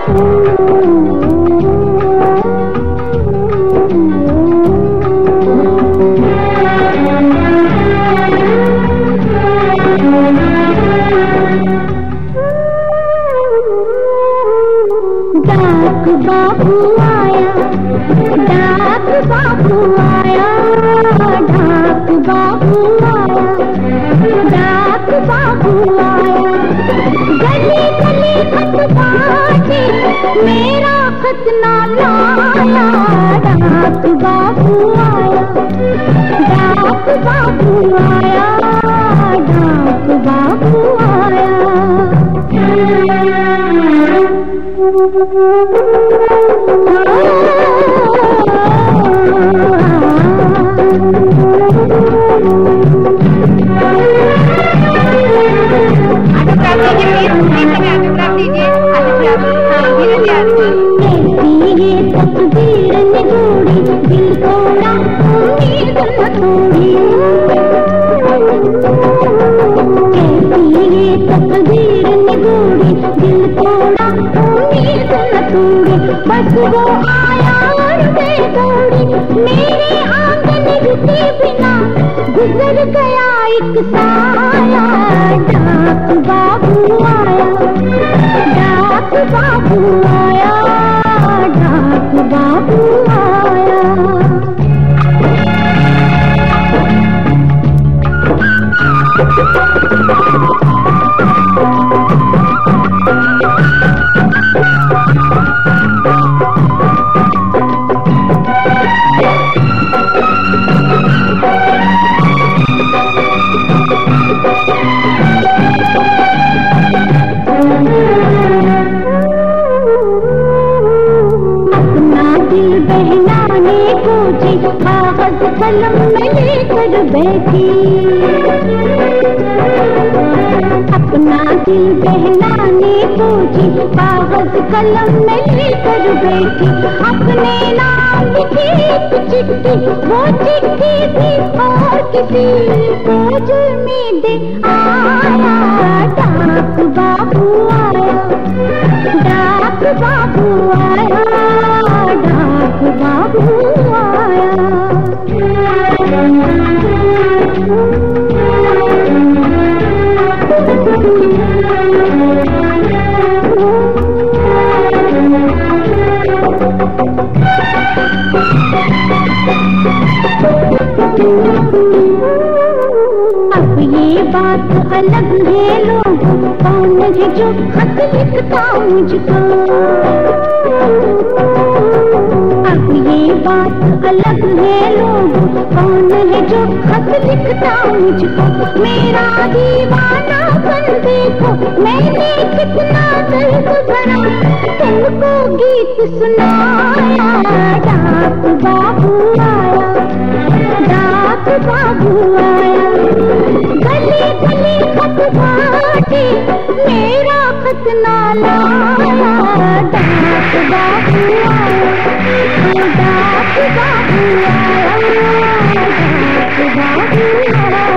डाक बाबू आया, डाक बाबू आया, डाक बाबू आया, डाक बाबू आया। गली गली खत बांटे, मेरा खत ना लाया। डाक बाबू आया, डाक बाबू आया, डाक बाबू आया। तकदीर ने जोड़ी, दिल तोड़ा उम्मीद न तोड़ी। कैसी ये तकदीर ने जोड़ी, दिल तोड़ा उम्मीद न तोड़ी। बस वो आया और मैं दौड़ी, मेरे आंगन रुके बिना गुजर गया एक साया। डाक बाबू आया, डाक बाबू आया, डाक बाबू आया। दिल बहलाने पहुंची, कागज कलम में लेकर बैठी। अपना दिल बहलाने पहुंची, कागज कलम में लेकर बैठी। अपने नाम लिखी एक चिट्ठी, वो चिट्ठी भी और किसी बोझ में दे आया। डाक बाबू आया, डाक बाबू आया, डाक बाबू आया। अब ये बात अलग है लोगों, कौन है जो खत लिखता मुझको। अब ये बात अलग है लोगों, कौन है जो खत लिखता मुझको। मेरा दीवानापन देखो, मैंने कितना दर्द भरा तुमको गीत सुनाया। डाक बाबू आया, डाक बाबू आया। गली गली खत बांटे, मेरा खत ना लाया। डाक बाबू आया, डाक बाबू आया, डाक बाबू आया।